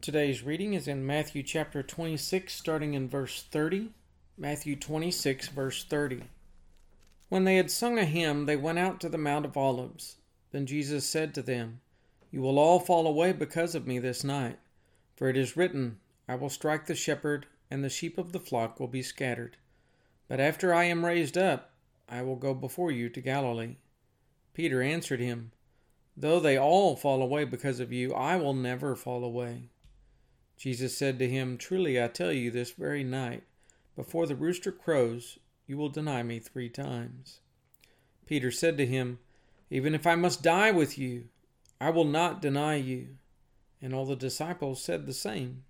Today's reading is in Matthew chapter 26, starting in verse 30. Matthew 26, verse 30. When they had sung a hymn, they went out to the Mount of Olives. Then Jesus said to them, "You will all fall away because of me this night. For it is written, I will strike the shepherd, and the sheep of the flock will be scattered. But after I am raised up, I will go before you to Galilee." Peter answered him, "Though they all fall away because of you, I will never fall away." Jesus said to him, "Truly I tell you, this very night, before the rooster crows, you will deny me 3 times. Peter said to him, "Even if I must die with you, I will not deny you." And all the disciples said the same.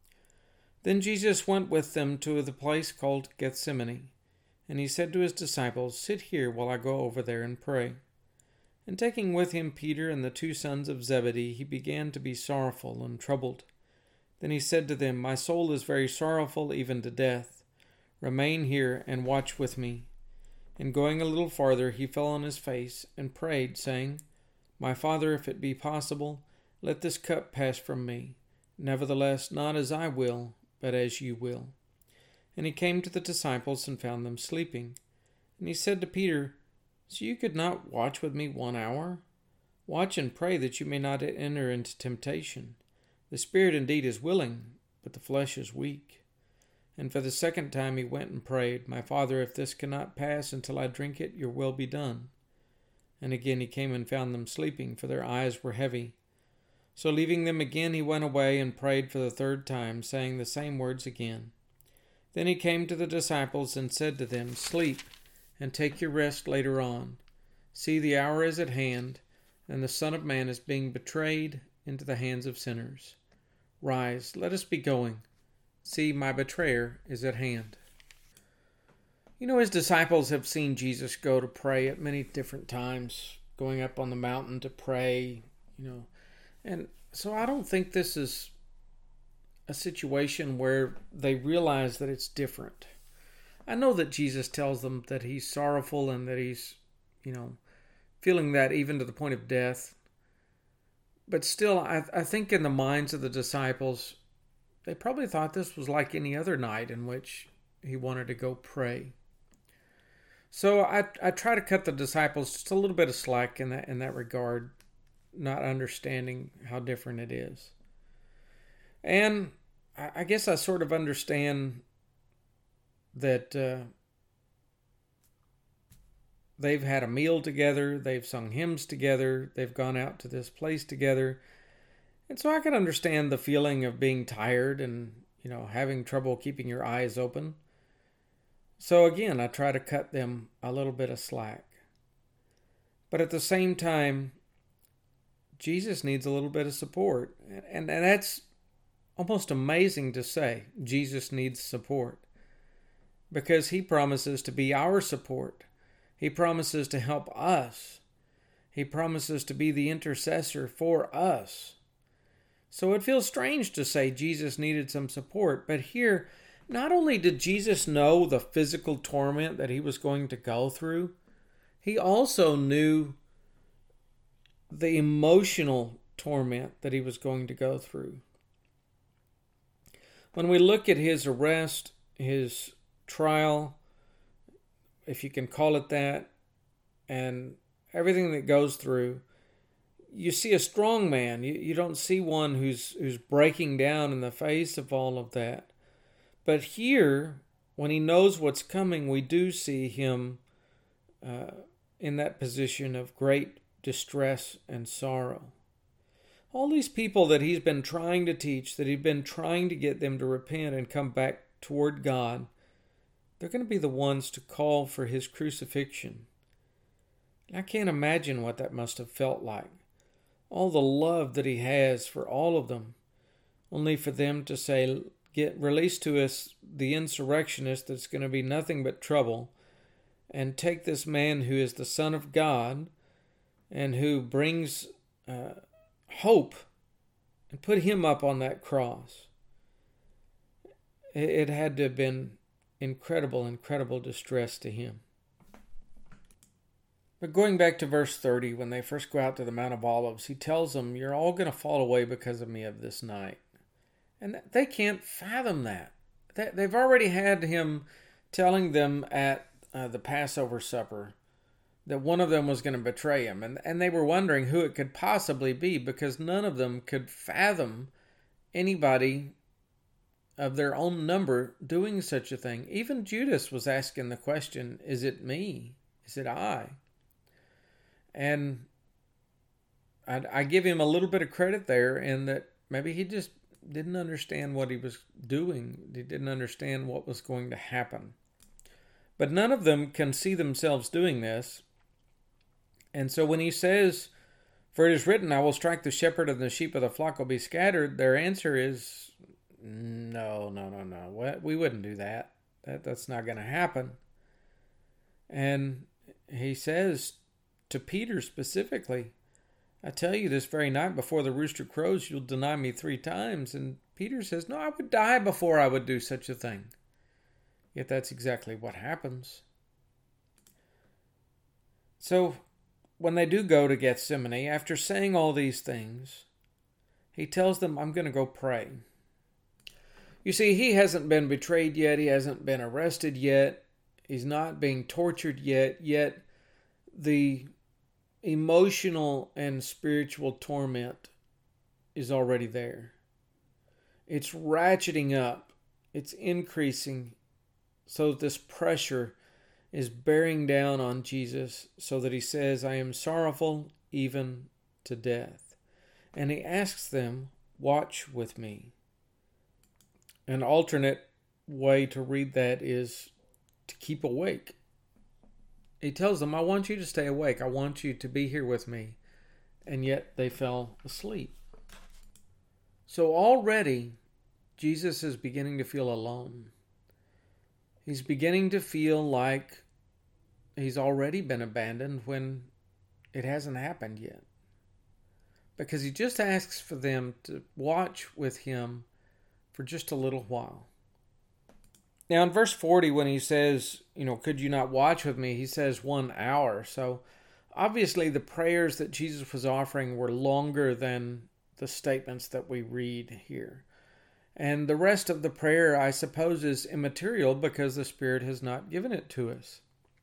Then Jesus went with them to the place called Gethsemane, and he said to his disciples, "Sit here while I go over there and pray." And taking with him Peter and the 2 sons of Zebedee, he began to be sorrowful and troubled. Then he said to them, "My soul is very sorrowful, even to death. Remain here and watch with me." And going a little farther, he fell on his face and prayed, saying, "My Father, if it be possible, let this cup pass from me. Nevertheless, not as I will, but as you will." And he came to the disciples and found them sleeping. And he said to Peter, "So you could not watch with me 1 hour? Watch and pray that you may not enter into temptation. The spirit indeed is willing, but the flesh is weak." And for the 2nd time he went and prayed, "My Father, if this cannot pass until I drink it, your will be done." And again he came and found them sleeping, for their eyes were heavy. So leaving them again, he went away and prayed for the 3rd time, saying the same words again. Then he came to the disciples and said to them, "Sleep, and take your rest later on. See, the hour is at hand, and the Son of Man is being betrayed into the hands of sinners. Rise, let us be going. See, my betrayer is at hand." His disciples have seen Jesus go to pray at many different times, going up on the mountain to pray, And so I don't think this is a situation where they realize that it's different. I know that Jesus tells them that he's sorrowful and that he's, feeling that even to the point of death. But still, I think in the minds of the disciples, they probably thought this was like any other night in which he wanted to go pray. So I try to cut the disciples just a little bit of slack in that regard, not understanding how different it is. And I guess I sort of understand that they've had a meal together, they've sung hymns together, they've gone out to this place together. And so I can understand the feeling of being tired and, having trouble keeping your eyes open. So again, I try to cut them a little bit of slack. But at the same time, Jesus needs a little bit of support. And that's almost amazing to say. Jesus needs support. Because he promises to be our support. He promises to help us. He promises to be the intercessor for us. So it feels strange to say Jesus needed some support, but here, not only did Jesus know the physical torment that he was going to go through, he also knew the emotional torment that he was going to go through. When we look at his arrest, his trial, if you can call it that, and everything that goes through, you see a strong man. You don't see one who's breaking down in the face of all of that. But here, when he knows what's coming, we do see him in that position of great distress and sorrow. All these people that he's been trying to teach, that he's been trying to get them to repent and come back toward God, they're going to be the ones to call for his crucifixion. I can't imagine what that must have felt like. All the love that he has for all of them, only for them to say, release to us the insurrectionist that's going to be nothing but trouble, and take this man who is the Son of God and who brings hope, and put him up on that cross. It had to have been incredible distress to him. But going back to verse 30, when they first go out to the Mount of Olives, he tells them, "You're all going to fall away because of me of this night." And they can't fathom that. They've already had him telling them at the Passover supper that one of them was going to betray him. And they were wondering who it could possibly be, because none of them could fathom anybody of their own number doing such a thing. Even Judas was asking the question, is it me? Is it I? And I give him a little bit of credit there in that maybe he just didn't understand what he was doing. He didn't understand what was going to happen. But none of them can see themselves doing this. And so when he says, "For it is written, I will strike the shepherd and the sheep of the flock will be scattered," their answer is, no. We wouldn't do that. That's not going to happen. And he says to Peter specifically, "I tell you, this very night before the rooster crows, you'll deny me 3 times. And Peter says, "No, I would die before I would do such a thing." Yet that's exactly what happens. So when they do go to Gethsemane, after saying all these things, he tells them, "I'm going to go pray." You see, he hasn't been betrayed yet. He hasn't been arrested yet. He's not being tortured yet. Yet the emotional and spiritual torment is already there. It's ratcheting up. It's increasing, so that this pressure is bearing down on Jesus, so that he says, "I am sorrowful even to death." And he asks them, "Watch with me." An alternate way to read that is to keep awake. He tells them, "I want you to stay awake. I want you to be here with me." And yet they fell asleep. So already Jesus is beginning to feel alone. He's beginning to feel like he's already been abandoned when it hasn't happened yet. Because he just asks for them to watch with him for just a little while. Now in verse 40, when he says, "Could you not watch with me?" he says 1 hour. So obviously the prayers that Jesus was offering were longer than the statements that we read here. And the rest of the prayer, I suppose, is immaterial because the Spirit has not given it to us.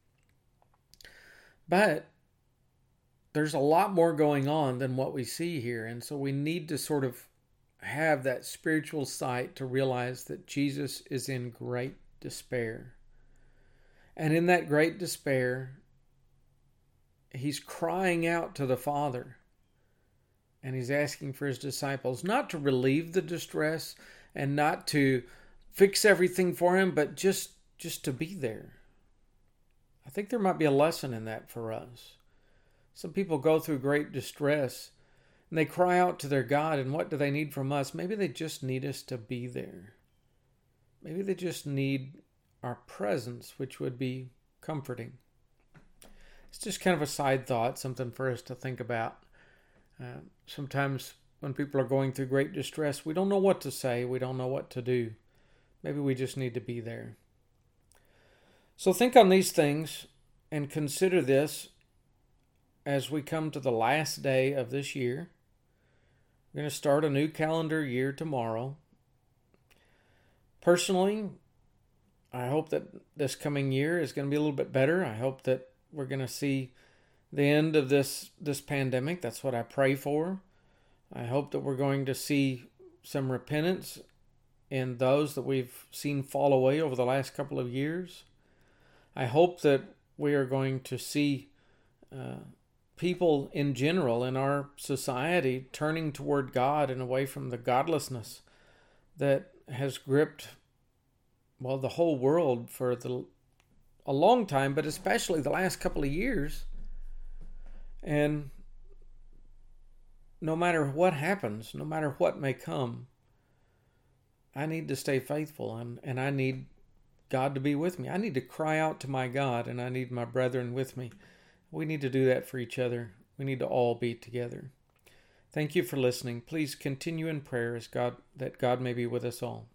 But there's a lot more going on than what we see here. And so we need to sort of have that spiritual sight to realize that Jesus is in great despair. And in that great despair, he's crying out to the Father. And he's asking for his disciples not to relieve the distress and not to fix everything for him, but just to be there. I think there might be a lesson in that for us. Some people go through great distress and they cry out to their God, and what do they need from us? Maybe they just need us to be there. Maybe they just need our presence, which would be comforting. It's just kind of a side thought, something for us to think about. Sometimes when people are going through great distress, we don't know what to say. We don't know what to do. Maybe we just need to be there. So think on these things and consider this as we come to the last day of this year. We're going to start a new calendar year tomorrow. Personally, I hope that this coming year is going to be a little bit better. I hope that we're going to see the end of this pandemic. That's what I pray for. I hope that we're going to see some repentance in those that we've seen fall away over the last couple of years. I hope that we are going to see people in general in our society turning toward God and away from the godlessness that has gripped, the whole world for a long time, but especially the last couple of years. And no matter what happens, no matter what may come, I need to stay faithful, and I need God to be with me. I need to cry out to my God, and I need my brethren with me. We need to do that for each other. We need to all be together. Thank you for listening. Please continue in prayer that God may be with us all.